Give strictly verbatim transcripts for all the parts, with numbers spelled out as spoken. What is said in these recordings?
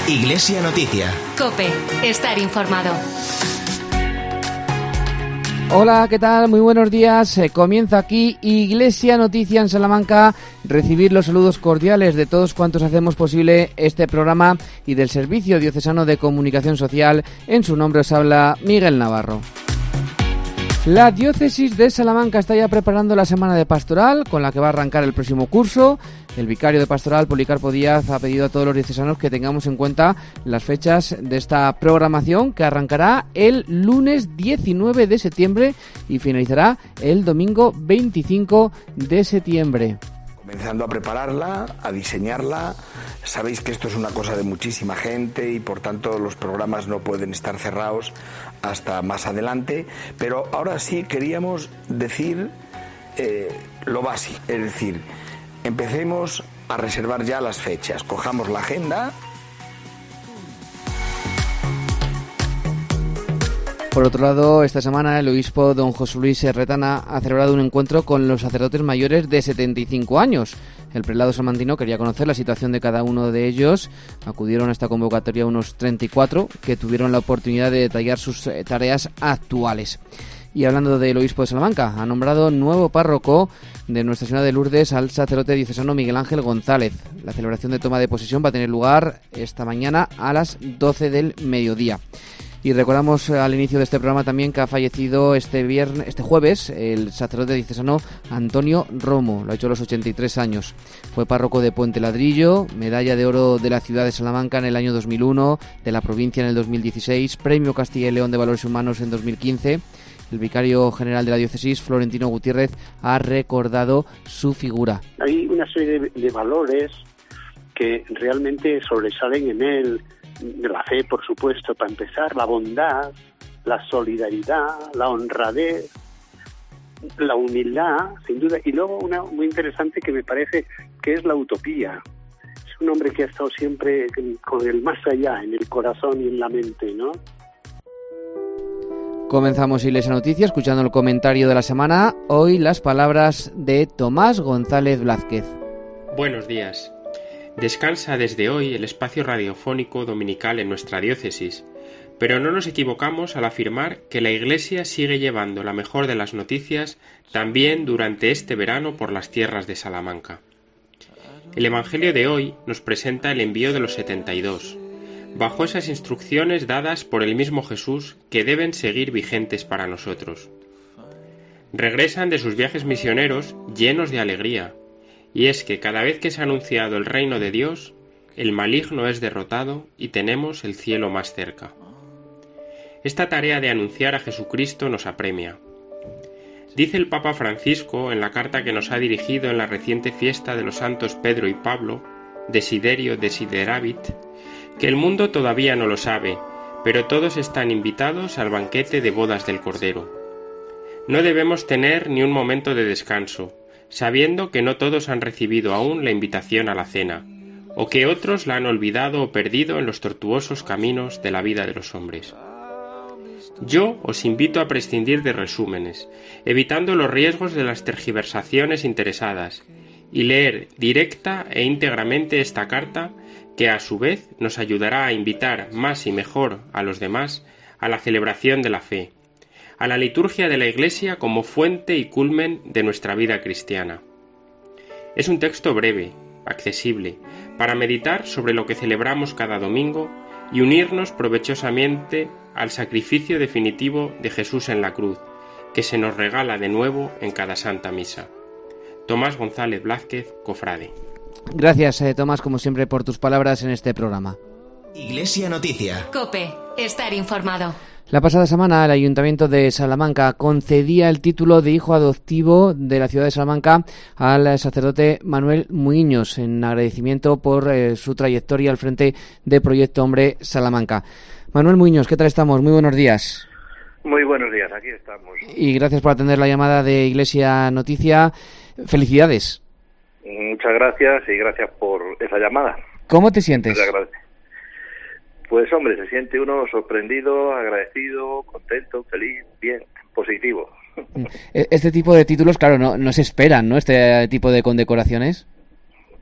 Iglesia Noticia. COPE. Estar informado. Hola, ¿qué tal? Muy buenos días. Eh, comienza aquí Iglesia Noticia en Salamanca. Recibir los saludos cordiales de todos cuantos hacemos posible este programa y del Servicio Diocesano de Comunicación Social. En su nombre os habla Miguel Navarro. La Diócesis de Salamanca está ya preparando la semana de pastoral, con la que va a arrancar el próximo curso. El vicario de pastoral, Policarpo Díaz, ha pedido a todos los diocesanos que tengamos en cuenta las fechas de esta programación, que arrancará el lunes diecinueve de septiembre y finalizará el domingo veinticinco de septiembre. Comenzando a prepararla, a diseñarla. Sabéis que esto es una cosa de muchísima gente y por tanto los programas no pueden estar cerrados hasta más adelante, pero ahora sí queríamos decir eh, lo básico, es decir, empecemos a reservar ya las fechas, cojamos la agenda. Por otro lado, esta semana el obispo don José Luis Retana ha celebrado un encuentro con los sacerdotes mayores de setenta y cinco años. El prelado salmantino quería conocer la situación de cada uno de ellos. Acudieron a esta convocatoria unos treinta y cuatro que tuvieron la oportunidad de detallar sus tareas actuales. Y hablando del obispo de Salamanca, ha nombrado nuevo párroco de Nuestra Señora de Lourdes al sacerdote diocesano Miguel Ángel González. La celebración de toma de posesión va a tener lugar esta mañana a las doce del mediodía. Y recordamos al inicio de este programa también que ha fallecido este viernes, este jueves el sacerdote diocesano Antonio Romo, lo ha hecho a los ochenta y tres años. Fue párroco de Puente Ladrillo, medalla de oro de la ciudad de Salamanca en el año dos mil uno, de la provincia en el dos mil dieciséis, premio Castilla y León de Valores Humanos en dos mil quince. El vicario general de la diócesis, Florentino Gutiérrez, ha recordado su figura. Hay una serie de, de valores que realmente sobresalen en él. De la fe, por supuesto, para empezar, la bondad, la solidaridad, la honradez, la humildad, sin duda, y luego una muy interesante que me parece que es la utopía. Es un hombre que ha estado siempre con el más allá, en el corazón y en la mente, ¿no? Comenzamos Iglesia Noticia escuchando el comentario de la semana. Hoy las palabras de Tomás González Blázquez. Buenos días. Descansa desde hoy el espacio radiofónico dominical en nuestra diócesis, pero no nos equivocamos al afirmar que la Iglesia sigue llevando la mejor de las noticias también durante este verano por las tierras de Salamanca. El Evangelio de hoy nos presenta el envío de los setenta y dos, bajo esas instrucciones dadas por el mismo Jesús que deben seguir vigentes para nosotros. Regresan de sus viajes misioneros llenos de alegría, y es que cada vez que se ha anunciado el reino de Dios, el maligno es derrotado y tenemos el cielo más cerca. Esta tarea de anunciar a Jesucristo nos apremia. Dice el Papa Francisco en la carta que nos ha dirigido en la reciente fiesta de los santos Pedro y Pablo, Desiderio Desideravit, que el mundo todavía no lo sabe, pero todos están invitados al banquete de bodas del Cordero. No debemos tener ni un momento de descanso, sabiendo que no todos han recibido aún la invitación a la cena, o que otros la han olvidado o perdido en los tortuosos caminos de la vida de los hombres. Yo os invito a prescindir de resúmenes, evitando los riesgos de las tergiversaciones interesadas, y leer directa e íntegramente esta carta que a su vez nos ayudará a invitar más y mejor a los demás a la celebración de la fe, a la liturgia de la Iglesia como fuente y culmen de nuestra vida cristiana. Es un texto breve, accesible, para meditar sobre lo que celebramos cada domingo y unirnos provechosamente al sacrificio definitivo de Jesús en la cruz, que se nos regala de nuevo en cada Santa Misa. Tomás González Blázquez, cofrade. Gracias, eh, Tomás, como siempre, por tus palabras en este programa. Iglesia Noticia. COPE. Estar informado. La pasada semana el Ayuntamiento de Salamanca concedía el título de hijo adoptivo de la ciudad de Salamanca al sacerdote Manuel Muiños en agradecimiento por eh, su trayectoria al frente de Proyecto Hombre Salamanca. Manuel Muiños, ¿qué tal estamos? Muy buenos días. Muy buenos días, aquí estamos. Y gracias por atender la llamada de Iglesia Noticia. Felicidades. Muchas gracias y gracias por esa llamada. ¿Cómo te sientes? Muchas gracias. Pues hombre, se siente uno sorprendido, agradecido, contento, feliz, bien, positivo. Este tipo de títulos, claro, no, no se esperan, ¿no? Este tipo de condecoraciones. Pues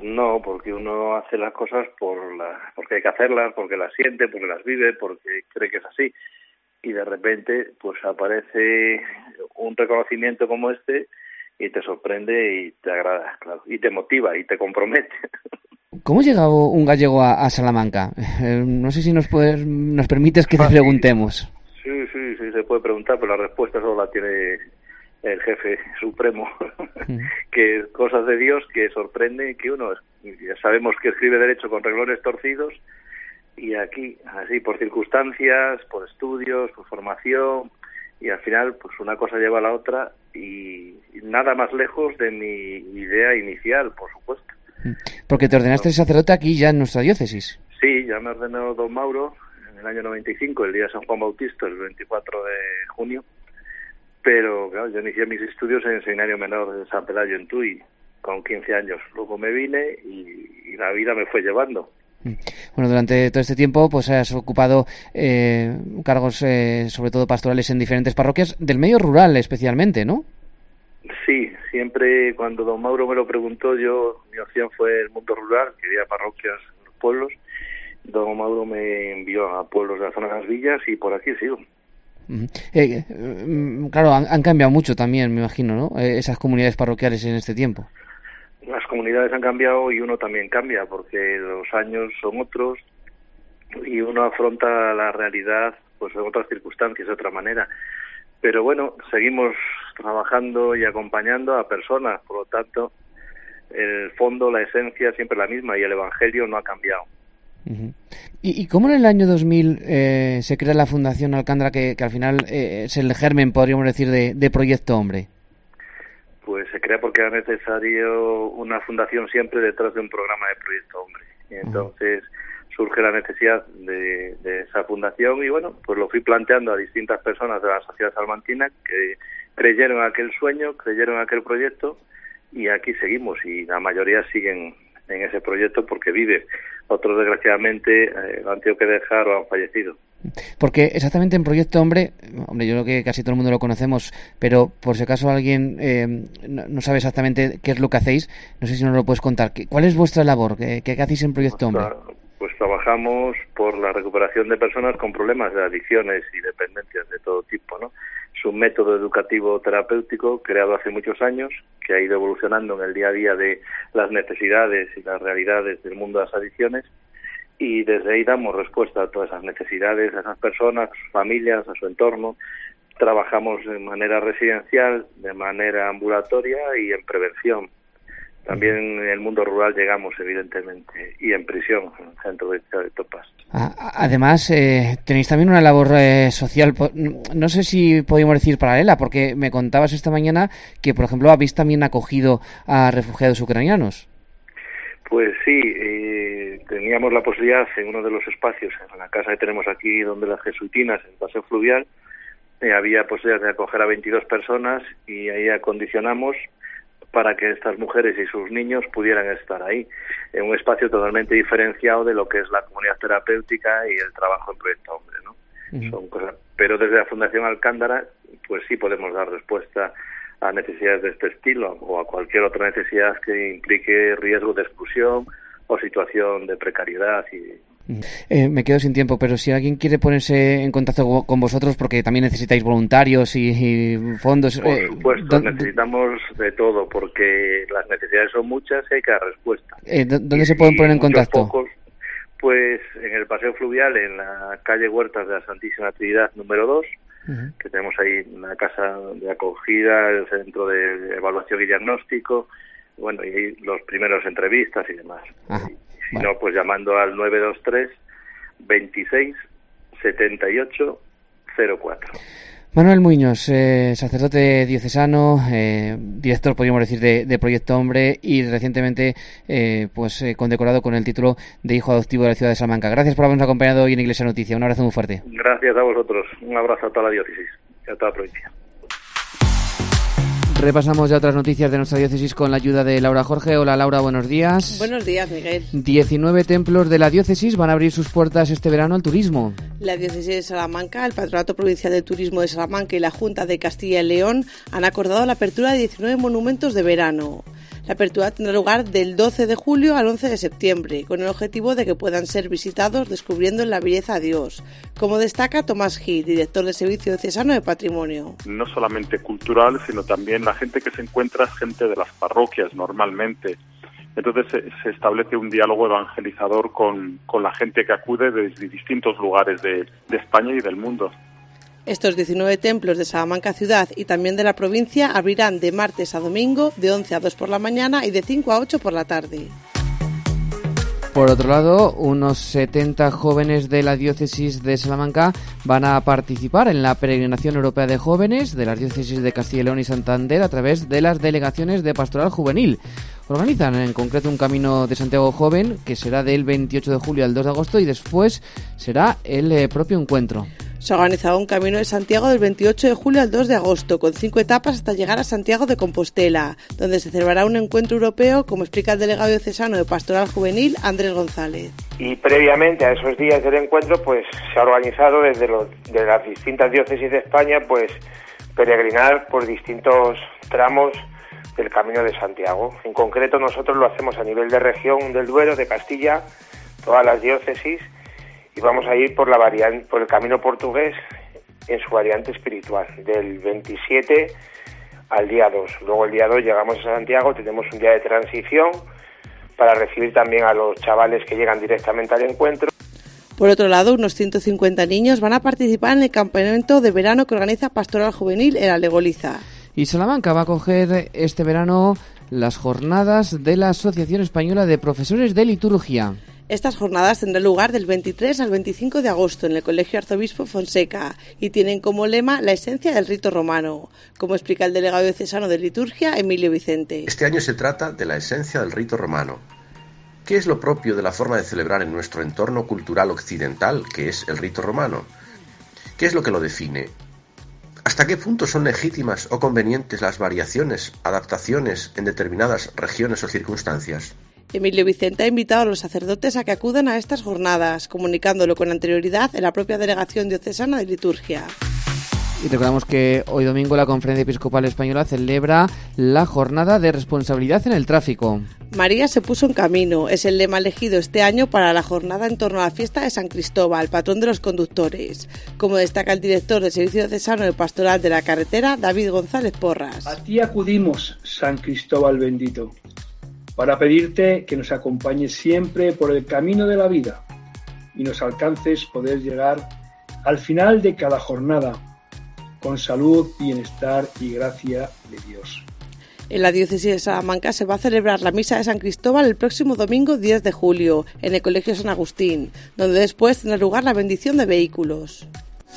no, porque uno hace las cosas por la, porque hay que hacerlas, porque las siente, porque las vive, porque cree que es así. Y de repente pues aparece un reconocimiento como este y te sorprende y te agrada, claro, y te motiva y te compromete. ¿Cómo llega un gallego a, a Salamanca? Eh, no sé si nos puedes, nos permites que te preguntemos. Sí, sí, sí, se puede preguntar, pero la respuesta solo la tiene el jefe supremo, mm. que es cosas de Dios que sorprende, que uno, ya sabemos que escribe derecho con renglones torcidos, y aquí, así, por circunstancias, por estudios, por formación, y al final, pues una cosa lleva a la otra, y, y nada más lejos de mi idea inicial, por supuesto. Porque te ordenaste sacerdote aquí ya en nuestra diócesis. Sí, ya me ordenó don Mauro en el año noventa y cinco, el día de San Juan Bautista, el veinticuatro de junio, pero claro, yo inicié mis estudios en el Seminario Menor de San Pelayo en Tui, con quince años. Luego me vine y, y la vida me fue llevando. Bueno, durante todo este tiempo pues has ocupado eh, cargos eh, sobre todo pastorales en diferentes parroquias, del medio rural especialmente, ¿no? Sí, siempre cuando don Mauro me lo preguntó, yo mi opción fue el mundo rural, quería parroquias en los pueblos. Don Mauro me envió a pueblos de la zona de las villas y por aquí sigo. Uh-huh. Eh, eh, claro, han, han cambiado mucho también, me imagino, ¿no? Eh, esas comunidades parroquiales en este tiempo. Las comunidades han cambiado y uno también cambia, porque los años son otros y uno afronta la realidad pues en otras circunstancias, de otra manera. Pero bueno, seguimos trabajando y acompañando a personas, por lo tanto, el fondo, la esencia siempre es la misma y el Evangelio no ha cambiado. Uh-huh. ¿Y, ¿Y cómo en el año dos mil eh, se crea la Fundación Alcándara, que, que al final eh, es el germen, podríamos decir, de, de Proyecto Hombre? Pues se crea porque era necesario una fundación siempre detrás de un programa de Proyecto Hombre. Y entonces uh-huh. surge la necesidad de, de esa fundación y bueno, pues lo fui planteando a distintas personas de la sociedad salmantina que creyeron en aquel sueño, creyeron en aquel proyecto y aquí seguimos y la mayoría siguen en ese proyecto porque vive. Otros desgraciadamente eh, lo han tenido que dejar o han fallecido. Porque exactamente en Proyecto Hombre, hombre, yo creo que casi todo el mundo lo conocemos, pero por si acaso alguien eh, no, no sabe exactamente qué es lo que hacéis, no sé si nos lo puedes contar. ¿Cuál es vuestra labor? ¿Qué, qué hacéis en Proyecto Hombre? Pues trabajamos por la recuperación de personas con problemas de adicciones y dependencias de todo tipo, ¿no? Es un método educativo terapéutico creado hace muchos años que ha ido evolucionando en el día a día de las necesidades y las realidades del mundo de las adicciones y desde ahí damos respuesta a todas esas necesidades, a esas personas, a sus familias, a su entorno. Trabajamos de manera residencial, de manera ambulatoria y en prevención. También en el mundo rural llegamos, evidentemente, y en prisión, en el centro de Topas. Además, eh, tenéis también una labor eh, social, no sé si podríamos decir paralela, porque me contabas esta mañana que, por ejemplo, habéis también acogido a refugiados ucranianos. Pues sí, eh, teníamos la posibilidad en uno de los espacios, en la casa que tenemos aquí, donde las jesuitinas, en el Paseo Fluvial, eh, había posibilidad de acoger a veintidós personas y ahí acondicionamos para que estas mujeres y sus niños pudieran estar ahí, en un espacio totalmente diferenciado de lo que es la comunidad terapéutica y el trabajo en Proyecto Hombre, ¿no? Uh-huh. Son cosas, pero desde la Fundación Alcándara, pues sí podemos dar respuesta a necesidades de este estilo o a cualquier otra necesidad que implique riesgo de exclusión o situación de precariedad y Eh, me quedo sin tiempo, pero si alguien quiere ponerse en contacto con vosotros, porque también necesitáis voluntarios y, y fondos... Por eh, supuesto, necesitamos de todo, porque las necesidades son muchas y hay que dar respuesta. Eh, ¿Dónde y, se pueden poner en contacto? Pocos, pues en el Paseo Fluvial, en la calle Huertas de la Santísima Trinidad número dos, uh-huh. que tenemos ahí una casa de acogida, el centro de evaluación y diagnóstico, bueno, y los primeros entrevistas y demás. Ajá. Si bueno. no, pues llamando al nueve dos tres, veintiséis, setenta y ocho, cero cuatro. Manuel Muñoz, eh, sacerdote diocesano, eh, director, podríamos decir, de, de Proyecto Hombre y recientemente eh, pues eh, condecorado con el título de hijo adoptivo de la ciudad de Salamanca. Gracias por habernos acompañado hoy en Iglesia Noticia. Un abrazo muy fuerte. Gracias a vosotros. Un abrazo a toda la diócesis y a toda la provincia. Repasamos ya otras noticias de nuestra diócesis con la ayuda de Laura Jorge. Hola Laura, buenos días. Buenos días, Miguel. diecinueve templos de la diócesis van a abrir sus puertas este verano al turismo. La diócesis de Salamanca, el Patronato Provincial de Turismo de Salamanca y la Junta de Castilla y León han acordado la apertura de diecinueve monumentos de verano. La apertura tendrá lugar del doce de julio al once de septiembre, con el objetivo de que puedan ser visitados descubriendo en la belleza a Dios, como destaca Tomás Gil, director del Servicio Diocesano de Patrimonio. No solamente cultural, sino también la gente que se encuentra es gente de las parroquias normalmente. Entonces se, se establece un diálogo evangelizador con, con la gente que acude desde distintos lugares de, de España y del mundo. Estos diecinueve templos de Salamanca ciudad y también de la provincia abrirán de martes a domingo, de once a dos por la mañana y de cinco a ocho por la tarde. Por otro lado, unos setenta jóvenes de la diócesis de Salamanca van a participar en la peregrinación europea de jóvenes de las diócesis de Castilla y León y Santander a través de las delegaciones de Pastoral Juvenil. Organizan en concreto un camino de Santiago joven que será del veintiocho de julio al dos de agosto y después será el eh, propio encuentro. Se ha organizado un camino de Santiago del veintiocho de julio al dos de agosto, con cinco etapas hasta llegar a Santiago de Compostela, donde se celebrará un encuentro europeo, como explica el delegado diocesano de Pastoral Juvenil, Andrés González. Y previamente a esos días del encuentro, pues se ha organizado desde los, de las distintas diócesis de España, pues peregrinar por distintos tramos del Camino de Santiago. En concreto, nosotros lo hacemos a nivel de región del Duero, de Castilla, todas las diócesis, y vamos a ir por la variante, por el camino portugués en su variante espiritual, del veintisiete al día dos. Luego el día dos llegamos a Santiago, tenemos un día de transición para recibir también a los chavales que llegan directamente al encuentro. Por otro lado, unos ciento cincuenta niños van a participar en el campamento de verano que organiza Pastoral Juvenil en Alegoliza. Y Salamanca va a acoger este verano las jornadas de la Asociación Española de Profesores de Liturgia. Estas jornadas tendrán lugar del veintitrés al veinticinco de agosto en el Colegio Arzobispo Fonseca y tienen como lema la esencia del rito romano, como explica el delegado diocesano de liturgia, Emilio Vicente. Este año se trata de la esencia del rito romano. ¿Qué es lo propio de la forma de celebrar en nuestro entorno cultural occidental, que es el rito romano? ¿Qué es lo que lo define? ¿Hasta qué punto son legítimas o convenientes las variaciones, adaptaciones en determinadas regiones o circunstancias? Emilio Vicente ha invitado a los sacerdotes a que acudan a estas jornadas, comunicándolo con anterioridad en la propia Delegación Diocesana de Liturgia. Y recordamos que hoy domingo la Conferencia Episcopal Española celebra la Jornada de Responsabilidad en el Tráfico. María se puso en camino, es el lema elegido este año para la jornada en torno a la fiesta de San Cristóbal, patrón de los conductores, como destaca el director del Servicio Diocesano de Pastoral de la Carretera, David González Porras. A ti acudimos, San Cristóbal bendito, para pedirte que nos acompañes siempre por el camino de la vida y nos alcances poder llegar al final de cada jornada con salud, bienestar y gracia de Dios. En la diócesis de Salamanca se va a celebrar la misa de San Cristóbal el próximo domingo diez de julio en el Colegio San Agustín, donde después tendrá lugar la bendición de vehículos.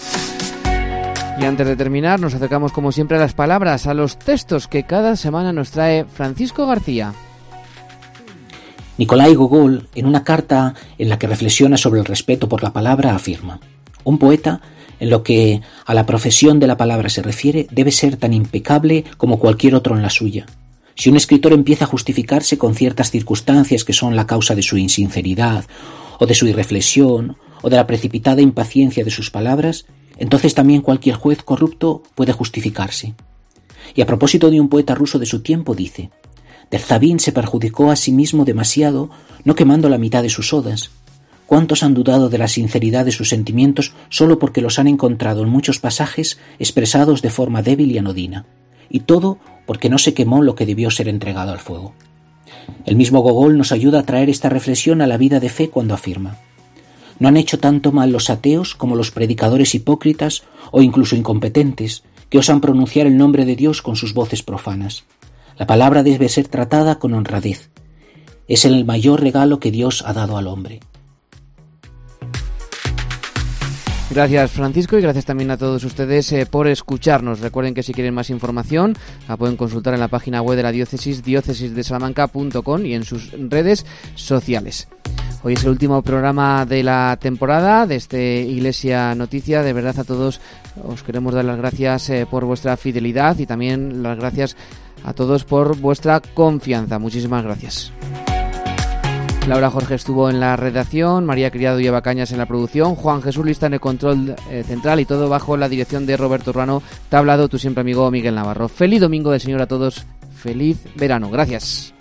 Y antes de terminar, nos acercamos como siempre a las palabras, a los textos que cada semana nos trae Francisco García. Nikolai Gogol, en una carta en la que reflexiona sobre el respeto por la palabra, afirma: un poeta, en lo que a la profesión de la palabra se refiere, debe ser tan impecable como cualquier otro en la suya. Si un escritor empieza a justificarse con ciertas circunstancias que son la causa de su insinceridad, o de su irreflexión, o de la precipitada impaciencia de sus palabras, entonces también cualquier juez corrupto puede justificarse. Y a propósito de un poeta ruso de su tiempo dice: Derzhavin se perjudicó a sí mismo demasiado no quemando la mitad de sus odas. ¿Cuántos han dudado de la sinceridad de sus sentimientos solo porque los han encontrado en muchos pasajes expresados de forma débil y anodina? Y todo porque no se quemó lo que debió ser entregado al fuego. El mismo Gogol nos ayuda a traer esta reflexión a la vida de fe cuando afirma: no han hecho tanto mal los ateos como los predicadores hipócritas o incluso incompetentes que osan pronunciar el nombre de Dios con sus voces profanas. La palabra debe ser tratada con honradez. Es el mayor regalo que Dios ha dado al hombre. Gracias, Francisco, y gracias también a todos ustedes eh, por escucharnos. Recuerden que si quieren más información la pueden consultar en la página web de la diócesis, diócesis de salamanca punto com, y en sus redes sociales. Hoy es el último programa de la temporada de este Iglesia Noticia. De verdad, a todos os queremos dar las gracias eh, por vuestra fidelidad y también las gracias a todos por vuestra confianza. Muchísimas gracias. Laura Jorge estuvo en la redacción, María Criado y Eva Cañas en la producción, Juan Jesús Lista en el control eh, central, y todo bajo la dirección de Roberto Ruano. Te ha hablado tu siempre amigo Miguel Navarro. Feliz domingo del Señor a todos, feliz verano. Gracias.